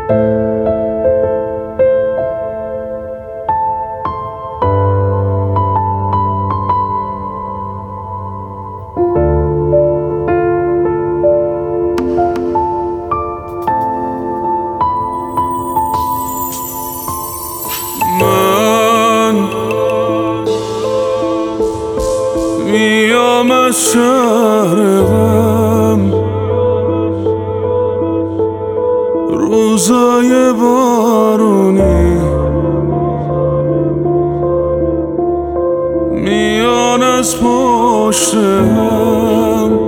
میام از شهر غم، روزای بارونی میان از پشت هم،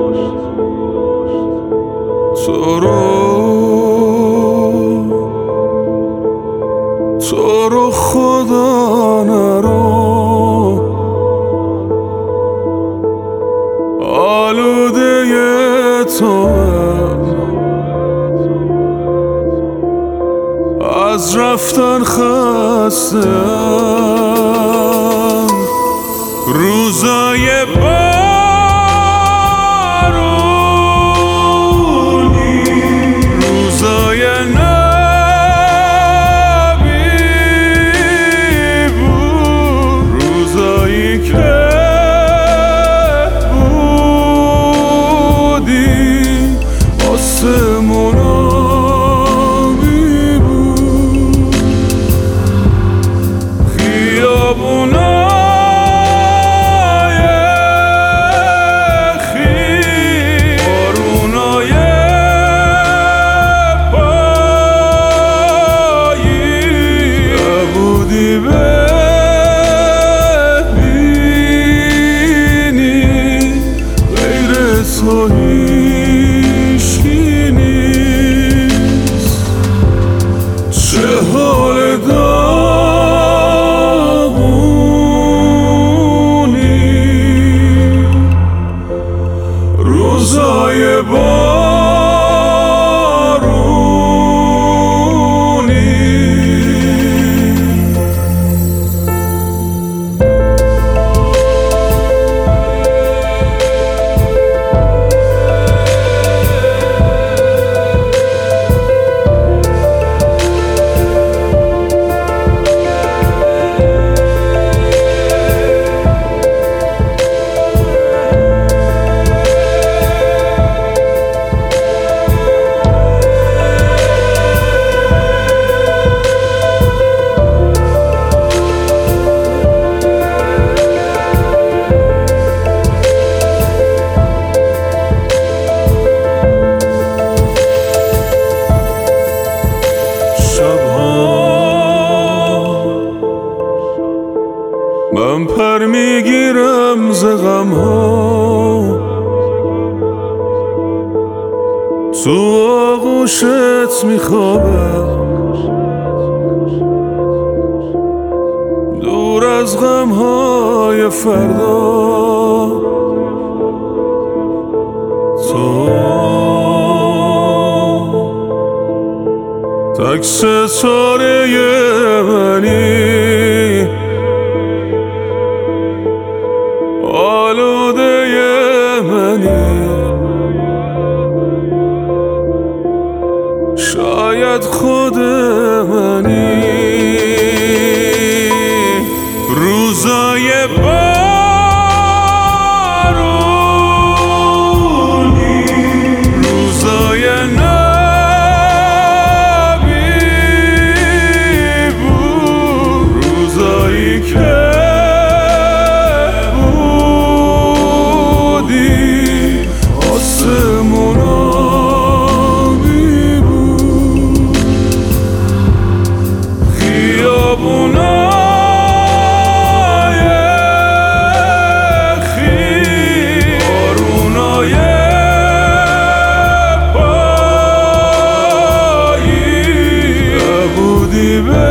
تو رو خدا نرو، آلوده تو از رفتن خستم. روزای بارونی، روزای نبی بود، روزایی که آسمونا میبود، خیابونای خیس، بارونای پاییز، نبودی ببینی غیر تو چه حال داغونی. روزای بارونی، من پر میگیرم ز غم‌ها، تو آغوشت میخوابم، دور از غم‌های فردا. تو تک ستاره منی، آلوده منی، شاید خود منی. روزای بارونی، روزای نبی بود، روزایی که آسمونا میبود، خیابونای خیس، بارونای پاییز، نبودی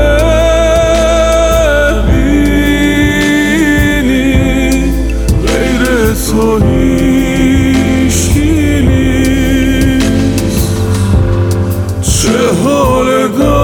ببینی غیر تو چه حال داغونی.